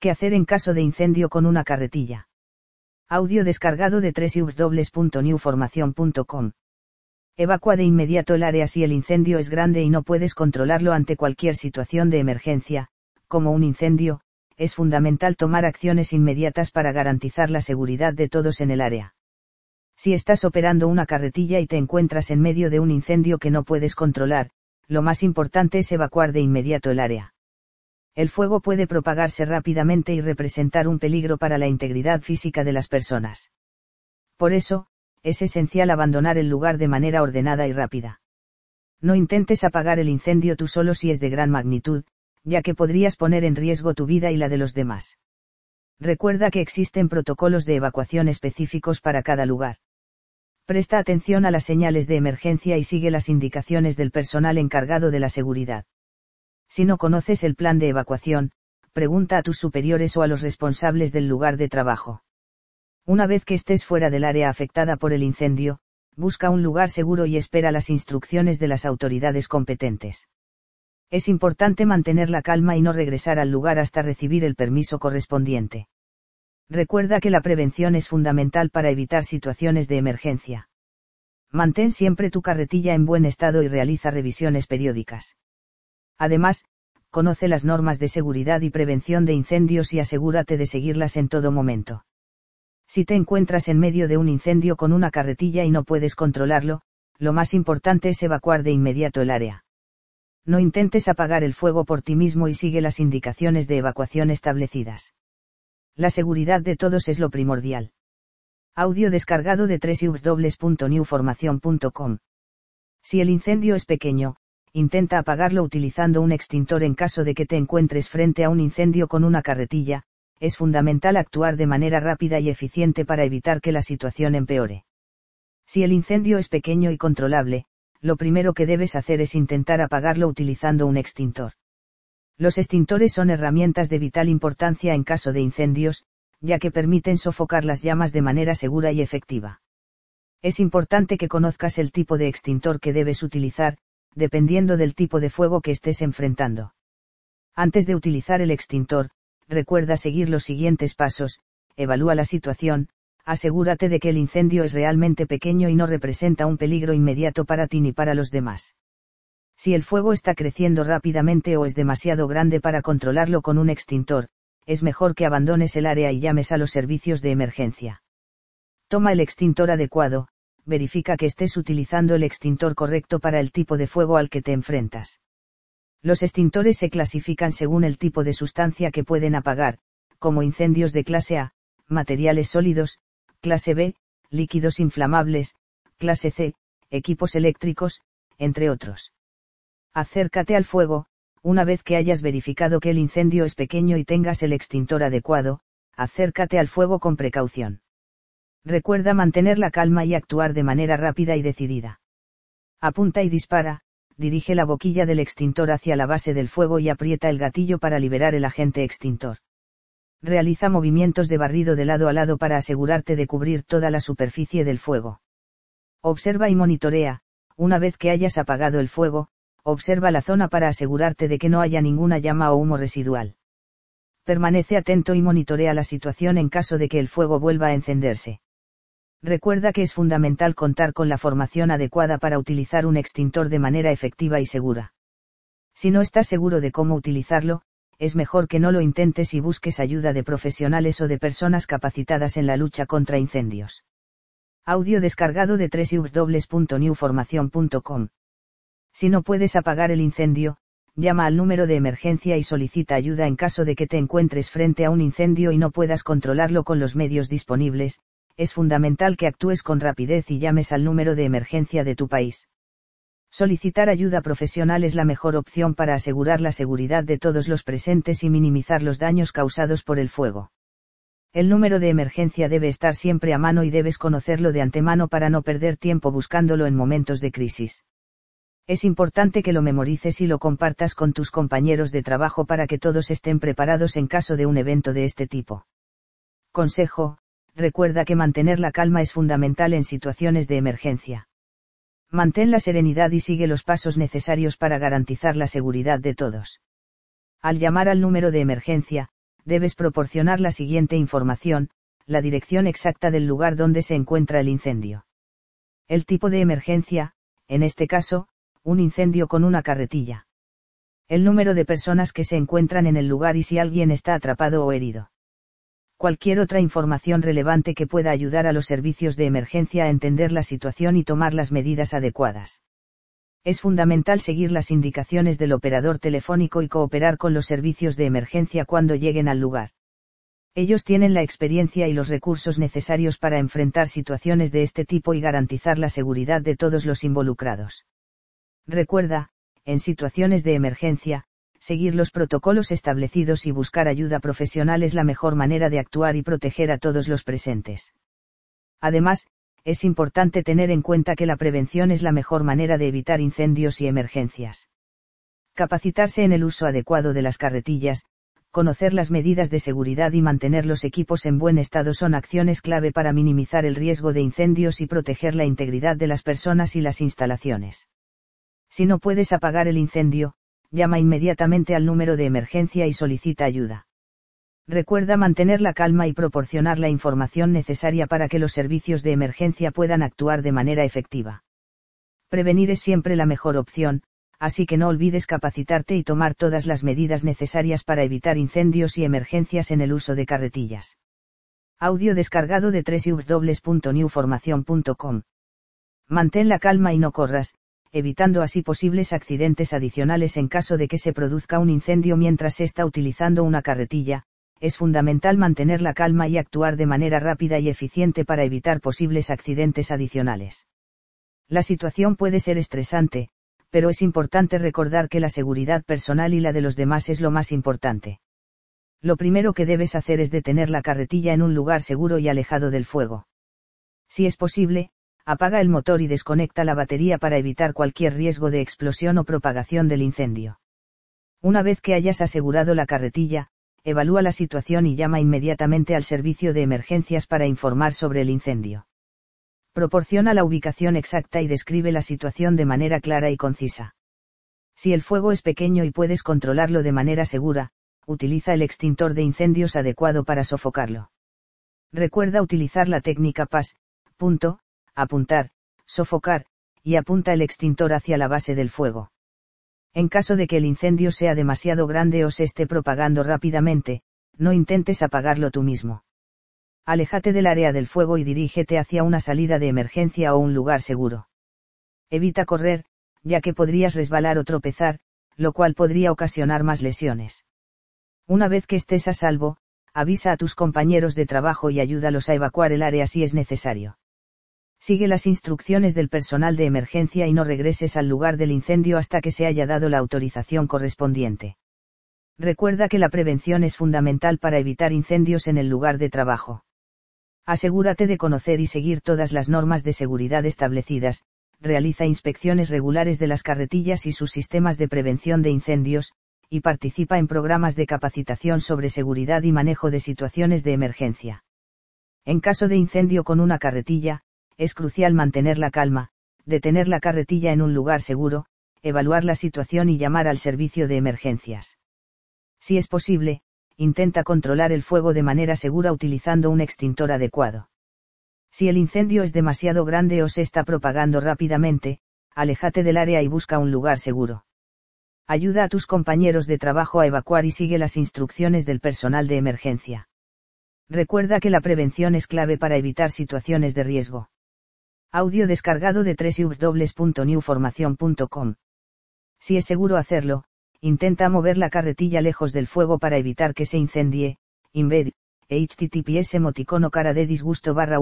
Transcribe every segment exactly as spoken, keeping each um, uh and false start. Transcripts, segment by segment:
¿Qué hacer en caso de incendio con una carretilla? Audio descargado de doble u doble u doble u punto new formación punto com. Evacúa de inmediato el área si el incendio es grande y no puedes controlarlo. Ante cualquier situación de emergencia, como un incendio, es fundamental tomar acciones inmediatas para garantizar la seguridad de todos en el área. Si estás operando una carretilla y te encuentras en medio de un incendio que no puedes controlar, lo más importante es evacuar de inmediato el área. El fuego puede propagarse rápidamente y representar un peligro para la integridad física de las personas. Por eso, es esencial abandonar el lugar de manera ordenada y rápida. No intentes apagar el incendio tú solo si es de gran magnitud, ya que podrías poner en riesgo tu vida y la de los demás. Recuerda que existen protocolos de evacuación específicos para cada lugar. Presta atención a las señales de emergencia y sigue las indicaciones del personal encargado de la seguridad. Si no conoces el plan de evacuación, pregunta a tus superiores o a los responsables del lugar de trabajo. Una vez que estés fuera del área afectada por el incendio, busca un lugar seguro y espera las instrucciones de las autoridades competentes. Es importante mantener la calma y no regresar al lugar hasta recibir el permiso correspondiente. Recuerda que la prevención es fundamental para evitar situaciones de emergencia. Mantén siempre tu carretilla en buen estado y realiza revisiones periódicas. Además, conoce las normas de seguridad y prevención de incendios y asegúrate de seguirlas en todo momento. Si te encuentras en medio de un incendio con una carretilla y no puedes controlarlo, lo más importante es evacuar de inmediato el área. No intentes apagar el fuego por ti mismo y sigue las indicaciones de evacuación establecidas. La seguridad de todos es lo primordial. Audio descargado de doble u doble u doble u punto new formación punto com. Si el incendio es pequeño, intenta apagarlo utilizando un extintor. En caso de que te encuentres frente a un incendio con una carretilla, es fundamental actuar de manera rápida y eficiente para evitar que la situación empeore. Si el incendio es pequeño y controlable, lo primero que debes hacer es intentar apagarlo utilizando un extintor. Los extintores son herramientas de vital importancia en caso de incendios, ya que permiten sofocar las llamas de manera segura y efectiva. Es importante que conozcas el tipo de extintor que debes utilizar, dependiendo del tipo de fuego que estés enfrentando. Antes de utilizar el extintor, recuerda seguir los siguientes pasos: evalúa la situación, asegúrate de que el incendio es realmente pequeño y no representa un peligro inmediato para ti ni para los demás. Si el fuego está creciendo rápidamente o es demasiado grande para controlarlo con un extintor, es mejor que abandones el área y llames a los servicios de emergencia. Toma el extintor adecuado, verifica que estés utilizando el extintor correcto para el tipo de fuego al que te enfrentas. Los extintores se clasifican según el tipo de sustancia que pueden apagar, como incendios de clase A, materiales sólidos, clase B, líquidos inflamables, clase C, equipos eléctricos, entre otros. Acércate al fuego. Una vez que hayas verificado que el incendio es pequeño y tengas el extintor adecuado, acércate al fuego con precaución. Recuerda mantener la calma y actuar de manera rápida y decidida. Apunta y dispara, dirige la boquilla del extintor hacia la base del fuego y aprieta el gatillo para liberar el agente extintor. Realiza movimientos de barrido de lado a lado para asegurarte de cubrir toda la superficie del fuego. Observa y monitorea. Una vez que hayas apagado el fuego, observa la zona para asegurarte de que no haya ninguna llama o humo residual. Permanece atento y monitorea la situación en caso de que el fuego vuelva a encenderse. Recuerda que es fundamental contar con la formación adecuada para utilizar un extintor de manera efectiva y segura. Si no estás seguro de cómo utilizarlo, es mejor que no lo intentes y busques ayuda de profesionales o de personas capacitadas en la lucha contra incendios. Audio descargado de doble u doble u doble u punto new formación punto com. Si no puedes apagar el incendio, llama al número de emergencia y solicita ayuda en caso de que te encuentres frente a un incendio y no puedas controlarlo con los medios disponibles. Es fundamental que actúes con rapidez y llames al número de emergencia de tu país. Solicitar ayuda profesional es la mejor opción para asegurar la seguridad de todos los presentes y minimizar los daños causados por el fuego. El número de emergencia debe estar siempre a mano y debes conocerlo de antemano para no perder tiempo buscándolo en momentos de crisis. Es importante que lo memorices y lo compartas con tus compañeros de trabajo para que todos estén preparados en caso de un evento de este tipo. Consejo: recuerda que mantener la calma es fundamental en situaciones de emergencia. Mantén la serenidad y sigue los pasos necesarios para garantizar la seguridad de todos. Al llamar al número de emergencia, debes proporcionar la siguiente información: la dirección exacta del lugar donde se encuentra el incendio. El tipo de emergencia, en este caso, un incendio con una carretilla. El número de personas que se encuentran en el lugar y si alguien está atrapado o herido. Cualquier otra información relevante que pueda ayudar a los servicios de emergencia a entender la situación y tomar las medidas adecuadas. Es fundamental seguir las indicaciones del operador telefónico y cooperar con los servicios de emergencia cuando lleguen al lugar. Ellos tienen la experiencia y los recursos necesarios para enfrentar situaciones de este tipo y garantizar la seguridad de todos los involucrados. Recuerda, en situaciones de emergencia, seguir los protocolos establecidos y buscar ayuda profesional es la mejor manera de actuar y proteger a todos los presentes. Además, es importante tener en cuenta que la prevención es la mejor manera de evitar incendios y emergencias. Capacitarse en el uso adecuado de las carretillas, conocer las medidas de seguridad y mantener los equipos en buen estado son acciones clave para minimizar el riesgo de incendios y proteger la integridad de las personas y las instalaciones. Si no puedes apagar el incendio, llama inmediatamente al número de emergencia y solicita ayuda. Recuerda mantener la calma y proporcionar la información necesaria para que los servicios de emergencia puedan actuar de manera efectiva. Prevenir es siempre la mejor opción, así que no olvides capacitarte y tomar todas las medidas necesarias para evitar incendios y emergencias en el uso de carretillas. Audio descargado de doble u doble u doble u punto new formación punto com. Mantén la calma y no corras, evitando así posibles accidentes adicionales en caso de que se produzca un incendio mientras se está utilizando una carretilla. Es fundamental mantener la calma y actuar de manera rápida y eficiente para evitar posibles accidentes adicionales. La situación puede ser estresante, pero es importante recordar que la seguridad personal y la de los demás es lo más importante. Lo primero que debes hacer es detener la carretilla en un lugar seguro y alejado del fuego. Si es posible, apaga el motor y desconecta la batería para evitar cualquier riesgo de explosión o propagación del incendio. Una vez que hayas asegurado la carretilla, evalúa la situación y llama inmediatamente al servicio de emergencias para informar sobre el incendio. Proporciona la ubicación exacta y describe la situación de manera clara y concisa. Si el fuego es pequeño y puedes controlarlo de manera segura, utiliza el extintor de incendios adecuado para sofocarlo. Recuerda utilizar la técnica P A S, punto, apuntar, sofocar, y apunta el extintor hacia la base del fuego. En caso de que el incendio sea demasiado grande o se esté propagando rápidamente, no intentes apagarlo tú mismo. Aléjate del área del fuego y dirígete hacia una salida de emergencia o un lugar seguro. Evita correr, ya que podrías resbalar o tropezar, lo cual podría ocasionar más lesiones. Una vez que estés a salvo, avisa a tus compañeros de trabajo y ayúdalos a evacuar el área si es necesario. Sigue las instrucciones del personal de emergencia y no regreses al lugar del incendio hasta que se haya dado la autorización correspondiente. Recuerda que la prevención es fundamental para evitar incendios en el lugar de trabajo. Asegúrate de conocer y seguir todas las normas de seguridad establecidas, realiza inspecciones regulares de las carretillas y sus sistemas de prevención de incendios, y participa en programas de capacitación sobre seguridad y manejo de situaciones de emergencia. En caso de incendio con una carretilla, es crucial mantener la calma, detener la carretilla en un lugar seguro, evaluar la situación y llamar al servicio de emergencias. Si es posible, intenta controlar el fuego de manera segura utilizando un extintor adecuado. Si el incendio es demasiado grande o se está propagando rápidamente, aléjate del área y busca un lugar seguro. Ayuda a tus compañeros de trabajo a evacuar y sigue las instrucciones del personal de emergencia. Recuerda que la prevención es clave para evitar situaciones de riesgo. Audio descargado de doble u doble u doble u punto new formación punto com. Si es seguro hacerlo, intenta mover la carretilla lejos del fuego para evitar que se incendie. Embed, https emoticono cara de disgusto barra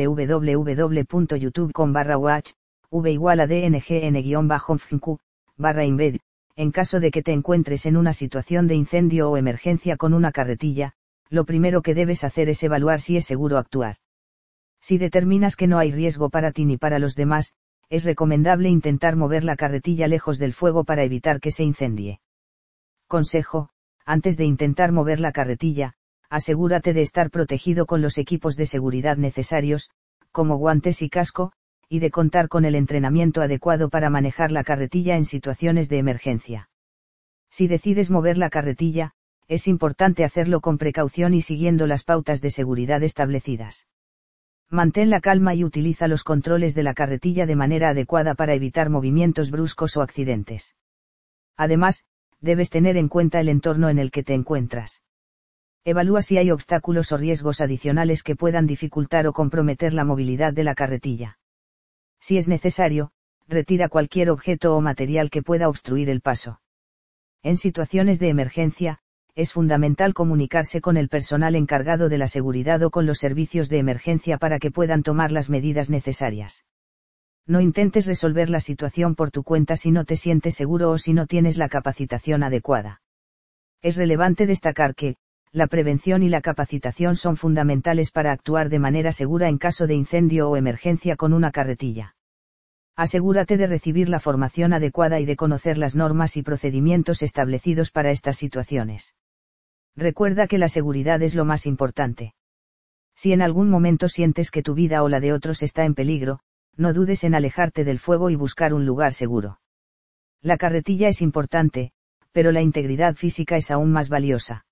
www punto youtube punto com barra watch, v igual a dngn guión bajo fnq, barra embed, en caso de que te encuentres en una situación de incendio o emergencia con una carretilla, lo primero que debes hacer es evaluar si es seguro actuar. Si determinas que no hay riesgo para ti ni para los demás, es recomendable intentar mover la carretilla lejos del fuego para evitar que se incendie. Consejo: antes de intentar mover la carretilla, asegúrate de estar protegido con los equipos de seguridad necesarios, como guantes y casco, y de contar con el entrenamiento adecuado para manejar la carretilla en situaciones de emergencia. Si decides mover la carretilla, es importante hacerlo con precaución y siguiendo las pautas de seguridad establecidas. Mantén la calma y utiliza los controles de la carretilla de manera adecuada para evitar movimientos bruscos o accidentes. Además, debes tener en cuenta el entorno en el que te encuentras. Evalúa si hay obstáculos o riesgos adicionales que puedan dificultar o comprometer la movilidad de la carretilla. Si es necesario, retira cualquier objeto o material que pueda obstruir el paso. En situaciones de emergencia, es fundamental comunicarse con el personal encargado de la seguridad o con los servicios de emergencia para que puedan tomar las medidas necesarias. No intentes resolver la situación por tu cuenta si no te sientes seguro o si no tienes la capacitación adecuada. Es relevante destacar que, la prevención y la capacitación son fundamentales para actuar de manera segura en caso de incendio o emergencia con una carretilla. Asegúrate de recibir la formación adecuada y de conocer las normas y procedimientos establecidos para estas situaciones. Recuerda que la seguridad es lo más importante. Si en algún momento sientes que tu vida o la de otros está en peligro, no dudes en alejarte del fuego y buscar un lugar seguro. La carretilla es importante, pero la integridad física es aún más valiosa.